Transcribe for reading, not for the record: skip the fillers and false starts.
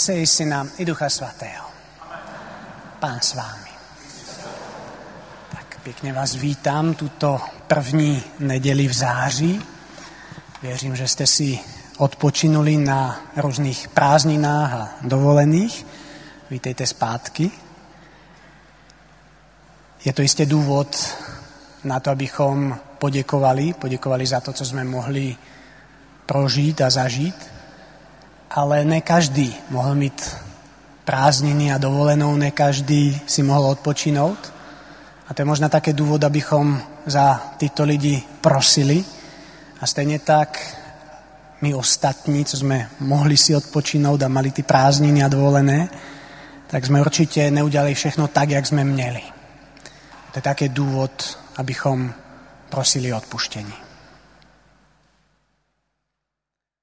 Otce i Syna i Ducha Svatého. Pán s vámi. Tak pěkně vás vítám tuto první neděli v září. Věřím, že jste si odpočinuli na různých prázdninách a dovolených. Vítejte zpátky. Je to jistě důvod na to, abychom poděkovali za to, co jsme mohli prožít a zažít. Ale ne každý mohl mít prázdniny a dovolenou, ne každý si mohl odpočinout. A to je možná také důvod, abychom za tyto lidi prosili. A stejně tak my ostatní, co jsme mohli si odpočinout a mali ty prázdniny a dovolené, tak jsme určitě neudělali všechno tak, jak jsme měli. To je také důvod, abychom prosili o odpuštění.